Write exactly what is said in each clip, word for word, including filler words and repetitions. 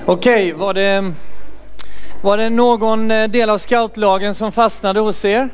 Okej, var det, var det någon del av scoutlagen som fastnade hos er?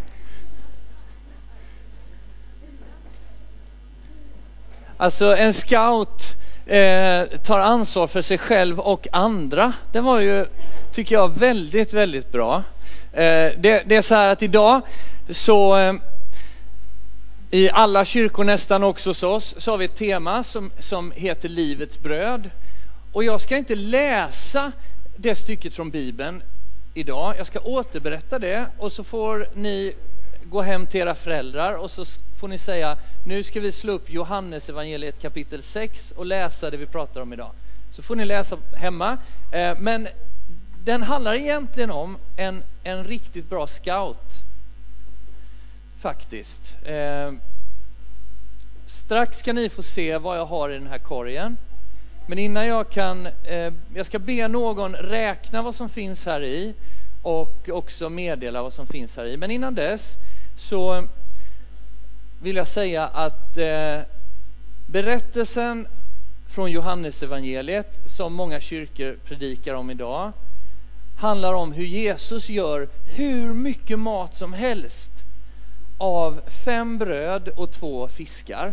Alltså en scout eh, tar ansvar för sig själv och andra. Det var ju, tycker jag, väldigt, väldigt bra. Eh, det, det är så här att idag så eh, i alla kyrkor nästan också hos oss så har vi ett tema som, som heter livets bröd. Och jag ska inte läsa det stycket från Bibeln idag. Jag ska återberätta det och så får ni gå hem till era föräldrar och så får ni säga: nu ska vi slå upp Johannes evangeliet kapitel sex och läsa det vi pratar om idag. Så får ni läsa hemma. Men den handlar egentligen om en, en riktigt bra scout. Faktiskt. Strax ska ni få se vad jag har i den här korgen. Men innan jag kan, eh, jag ska be någon räkna vad som finns här i och också meddela vad som finns här i. Men innan dess så vill jag säga att eh, berättelsen från Johannes evangeliet som många kyrkor predikar om idag handlar om hur Jesus gör hur mycket mat som helst av fem bröd och två fiskar.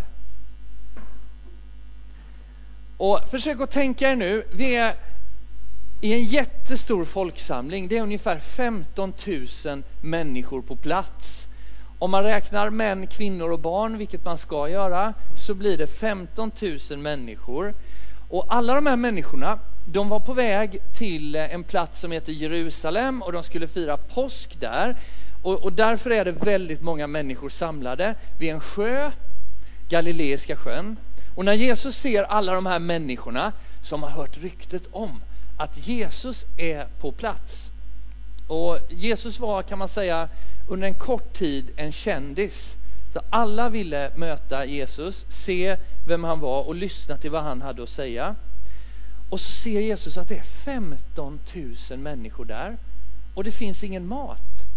Och försök att tänka er nu, vi är i en jättestor folksamling. Det är ungefär femton tusen människor på plats. Om man räknar män, kvinnor och barn, vilket man ska göra, så blir det femton tusen människor. Och alla de här människorna, de var på väg till en plats som heter Jerusalem och de skulle fira påsk där. Och, och därför är det väldigt många människor samlade vid en sjö, Galileiska sjön. Och när Jesus ser alla de här människorna som har hört ryktet om att Jesus är på plats. Och Jesus var, kan man säga, under en kort tid en kändis. Så alla ville möta Jesus, se vem han var och lyssna till vad han hade att säga. Och så ser Jesus att det är femton tusen människor där och det finns ingen mat.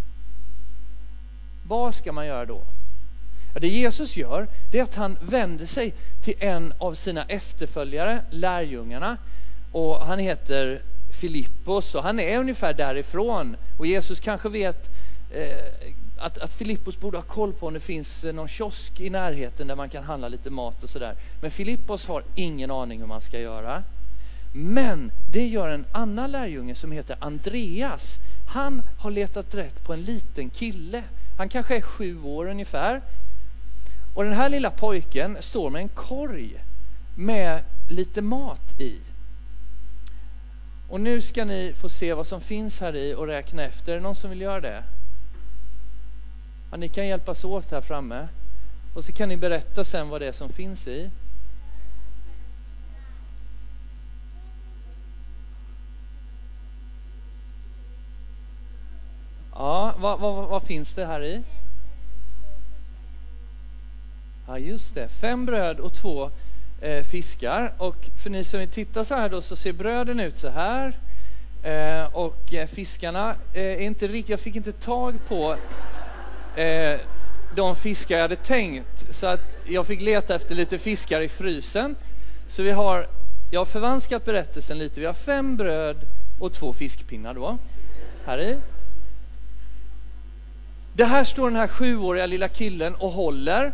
Vad ska man göra då? Det Jesus gör, det är att han vänder sig till en av sina efterföljare, lärjungarna, och han heter Filippos och han är ungefär därifrån. Och Jesus kanske vet eh, att, att Filippos borde ha koll på om det finns någon kiosk i närheten där man kan handla lite mat och sådär. Men Filippos har ingen aning hur man ska göra. Men det gör en annan lärjunge som heter Andreas. Han har letat rätt på en liten kille. Han kanske är sju år ungefär. Och den här lilla pojken står med en korg med lite mat i. Och nu ska ni få se vad som finns här i och räkna efter. Är det någon som vill göra det? Ja, ni kan hjälpas åt här framme. Och så kan ni berätta sen vad det är som finns i. Ja, vad, vad, vad finns det här i? Ja, just det. Fem bröd och två eh, fiskar. Och för ni som vill titta så här då så ser bröden ut så här. Eh, och eh, fiskarna eh, är inte riktigt... Jag fick inte tag på eh, de fiskar jag hade tänkt. Så att jag fick leta efter lite fiskar i frysen. Så vi har... Jag har förvanskat berättelsen lite. Vi har fem bröd och två fiskpinnar då. Här i. Det här står den här sjuåriga lilla killen och håller.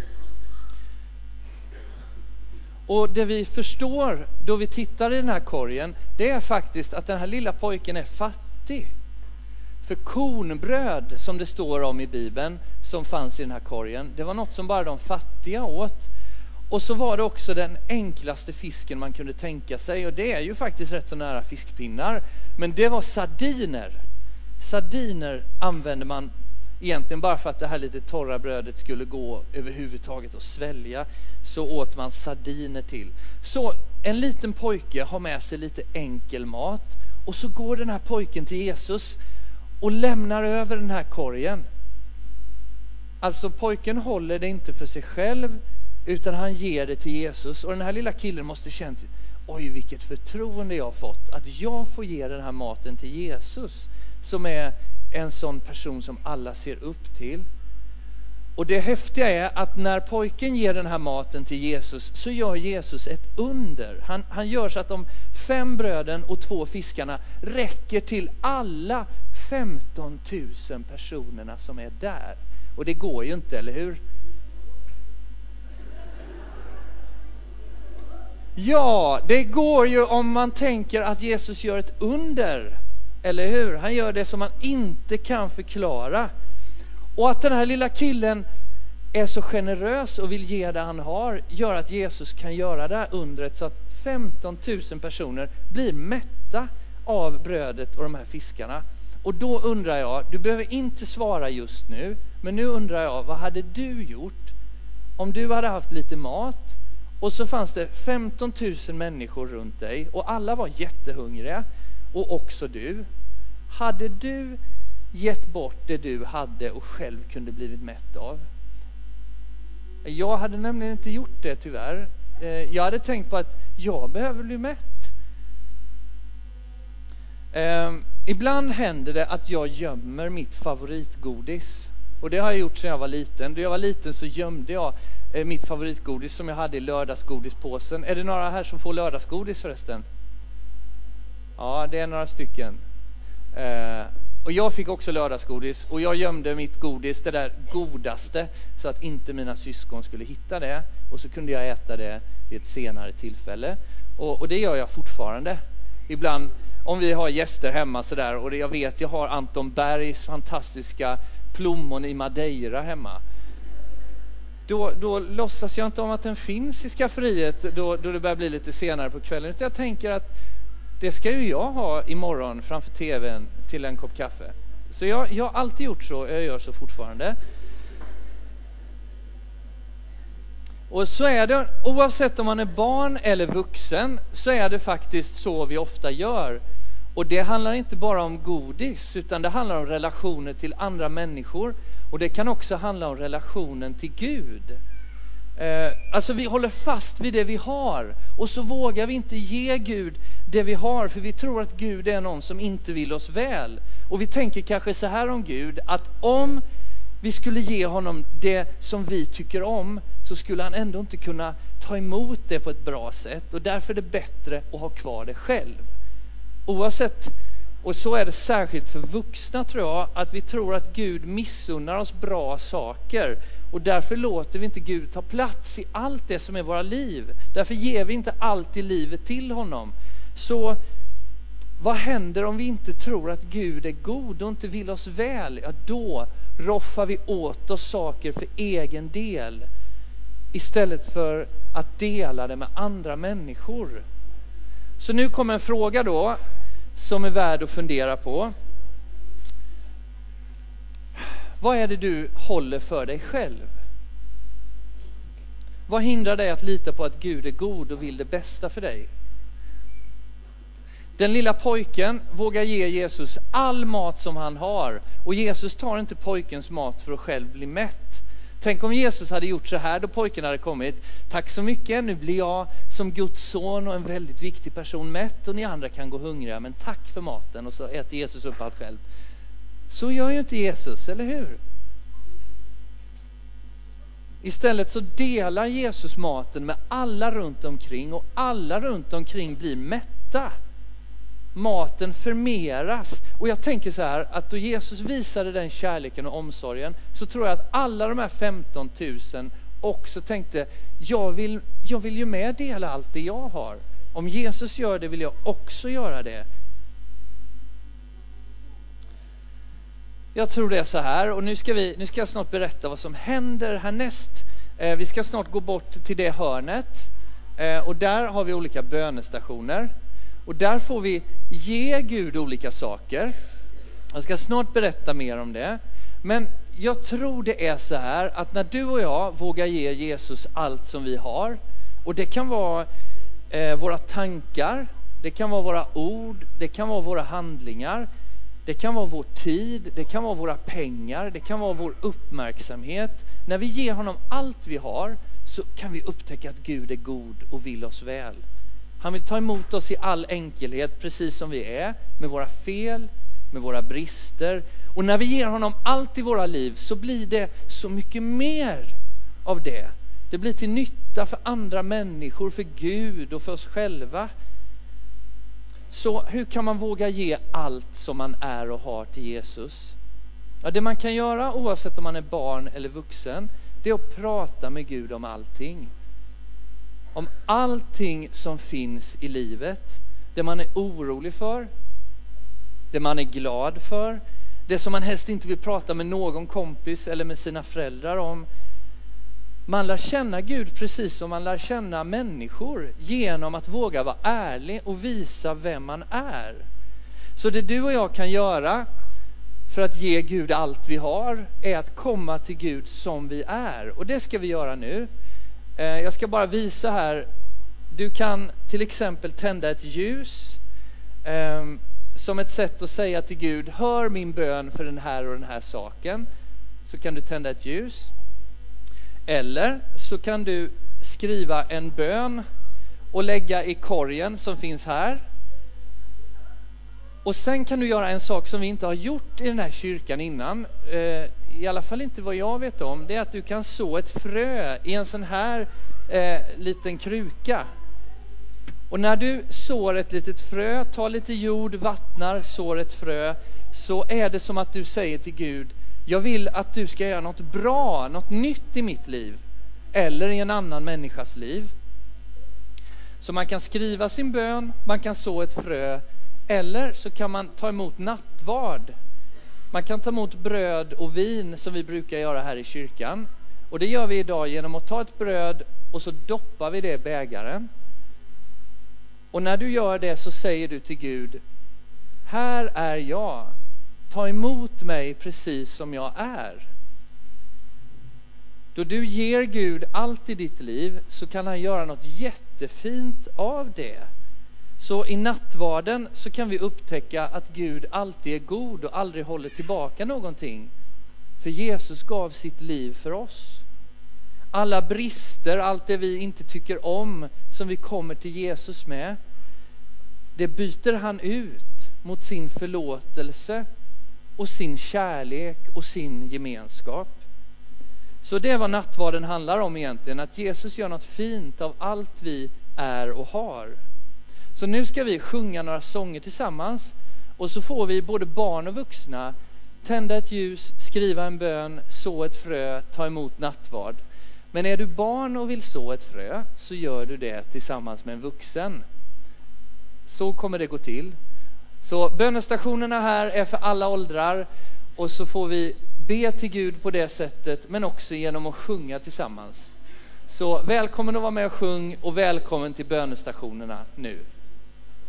Och det vi förstår då vi tittar i den här korgen, det är faktiskt att den här lilla pojken är fattig. För kornbröd, som det står om i Bibeln, som fanns i den här korgen, det var något som bara de fattiga åt. Och så var det också den enklaste fisken man kunde tänka sig. Och det är ju faktiskt rätt så nära fiskpinnar. Men det var sardiner. Sardiner använde man egentligen bara för att det här lite torra brödet skulle gå överhuvudtaget och svälja, så åt man sardiner till. Så en liten pojke har med sig lite enkel mat och så går den här pojken till Jesus och lämnar över den här korgen. Alltså pojken håller det inte för sig själv utan han ger det till Jesus. Och den här lilla killen måste känna, oj vilket förtroende jag har fått att jag får ge den här maten till Jesus som är en sån person som alla ser upp till. Och det häftiga är att när pojken ger den här maten till Jesus så gör Jesus ett under. Han, han gör så att de fem bröden och två fiskarna räcker till alla femton tusen personerna som är där. Och det går ju inte, eller hur? Ja, det går ju om man tänker att Jesus gör ett under. Eller hur? Han gör det som man inte kan förklara. Och att den här lilla killen är så generös och vill ge det han har gör att Jesus kan göra det här undret så att femton tusen personer blir mätta av brödet och de här fiskarna. Och då undrar jag, du behöver inte svara just nu, men nu undrar jag, vad hade du gjort om du hade haft lite mat och så fanns det femton tusen människor runt dig och alla var jättehungriga och också du. Hade du gett bort det du hade och själv kunde blivit mätt av? Jag hade nämligen inte gjort det, tyvärr. Jag hade tänkt på att jag behöver bli mätt. Eh, ibland händer det att jag gömmer mitt favoritgodis. Och det har jag gjort sedan jag var liten. Då jag var liten så gömde jag eh, mitt favoritgodis som jag hade i lördagsgodispåsen. Är det några här som får lördagsgodis förresten? Ja, det är några stycken. Eh, och jag fick också lördagsgodis. Och jag gömde mitt godis, det där godaste, så att inte mina syskon skulle hitta det. Och så kunde jag äta det vid ett senare tillfälle. Och, och det gör jag fortfarande. Ibland om vi har gäster hemma så där, och det, jag vet jag har Anton Bergs fantastiska plommon i Madeira hemma. Då, då låtsas jag inte om att den finns i skafferiet då, då det börjar bli lite senare på kvällen. Utan jag tänker att det ska ju jag ha imorgon framför tvn till en kopp kaffe. Så jag, jag har alltid gjort så, jag gör så fortfarande. Och så är det, oavsett om man är barn eller vuxen, så är det faktiskt så vi ofta gör. Och det handlar inte bara om godis, utan det handlar om relationer till andra människor. Och det kan också handla om relationen till Gud. Eh, alltså vi håller fast vid det vi har. Och så vågar vi inte ge Gud det vi har, för vi tror att Gud är någon som inte vill oss väl. Och vi tänker kanske så här om Gud, att om vi skulle ge honom det som vi tycker om, så skulle han ändå inte kunna ta emot det på ett bra sätt. Och därför är det bättre att ha kvar det själv. Oavsett, och så är det särskilt för vuxna tror jag, att vi tror att Gud missunnar oss bra saker. Och därför låter vi inte Gud ta plats i allt det som är våra liv. Därför ger vi inte allt i livet till honom. Så vad händer om vi inte tror att Gud är god och inte vill oss väl? Ja, då roffar vi åt oss saker för egen del istället för att dela det med andra människor. Så nu kommer en fråga då som är värd att fundera på. Vad är det du håller för dig själv? Vad hindrar dig att lita på att Gud är god och vill det bästa för dig? Den lilla pojken vågar ge Jesus all mat som han har. Och Jesus tar inte pojkens mat för att själv bli mätt. Tänk om Jesus hade gjort så här då pojken hade kommit. Tack så mycket, nu blir jag som Guds son och en väldigt viktig person mätt. Och ni andra kan gå hungriga, men tack för maten. Och så äter Jesus upp allt själv. Så gör ju inte Jesus, eller hur? Istället så delar Jesus maten med alla runt omkring. Och alla runt omkring blir mätta. Maten förmeras. Och jag tänker så här, att då Jesus visade den kärleken och omsorgen, så tror jag att alla de här femton tusen också tänkte, jag vill, jag vill ju med dela allt det jag har. Om Jesus gör det vill jag också göra det. Jag tror det är så här, och nu ska, vi, nu ska jag snart berätta vad som händer härnäst. Eh, vi ska snart gå bort till det hörnet. Eh, och där har vi olika bönestationer. Och där får vi ge Gud olika saker. Jag ska snart berätta mer om det. Men jag tror det är så här att när du och jag vågar ge Jesus allt som vi har. Och det kan vara eh, våra tankar. Det kan vara våra ord. Det kan vara våra handlingar. Det kan vara vår tid. Det kan vara våra pengar. Det kan vara vår uppmärksamhet. När vi ger honom allt vi har, så kan vi upptäcka att Gud är god och vill oss väl. Han vill ta emot oss i all enkelhet, precis som vi är, med våra fel, med våra brister. Och när vi ger honom allt i våra liv så blir det så mycket mer av det. Det blir till nytta för andra människor, för Gud och för oss själva. Så hur kan man våga ge allt som man är och har till Jesus? Ja, det man kan göra oavsett om man är barn eller vuxen, det är att prata med Gud om allting. Om allting som finns i livet. Det man är orolig för, det man är glad för, det som man helst inte vill prata med någon kompis eller med sina föräldrar om. Man lär känna Gud precis som man lär känna människor genom att våga vara ärlig och visa vem man är. Så det du och jag kan göra för att ge Gud allt vi har är att komma till Gud som vi är. Och det ska vi göra nu. Jag ska bara visa här. Du kan till exempel tända ett ljus eh, som ett sätt att säga till Gud: hör min bön för den här och den här saken. Så kan du tända ett ljus. Eller så kan du skriva en bön och lägga i korgen som finns här. Och sen kan du göra en sak som vi inte har gjort i den här kyrkan innan. Eh, I alla fall inte vad jag vet om. Det är att du kan så ett frö i en sån här eh, liten kruka. Och när du sår ett litet frö, tar lite jord, vattnar, sår ett frö, så är det som att du säger till Gud: jag vill att du ska göra något bra, något nytt i mitt liv. Eller i en annan människas liv. Så man kan skriva sin bön, man kan så ett frö. Eller så kan man ta emot nattvard. Man kan ta emot bröd och vin som vi brukar göra här i kyrkan. Och det gör vi idag genom att ta ett bröd och så doppar vi det i bägaren. Och när du gör det så säger du till Gud: här är jag. Ta emot mig precis som jag är. Då du ger Gud allt i ditt liv så kan han göra något jättefint av det. Så i nattvarden så kan vi upptäcka att Gud alltid är god och aldrig håller tillbaka någonting. För Jesus gav sitt liv för oss. Alla brister, allt det vi inte tycker om som vi kommer till Jesus med, det byter han ut mot sin förlåtelse och sin kärlek och sin gemenskap. Så det är vad nattvarden handlar om egentligen. Att Jesus gör något fint av allt vi är och har. Så nu ska vi sjunga några sånger tillsammans. Och så får vi både barn och vuxna tända ett ljus, skriva en bön, så ett frö, ta emot nattvard. Men är du barn och vill så ett frö så gör du det tillsammans med en vuxen. Så kommer det gå till. Så bönestationerna här är för alla åldrar. Och så får vi be till Gud på det sättet, men också genom att sjunga tillsammans. Så välkommen att vara med och sjung och välkommen till bönestationerna nu.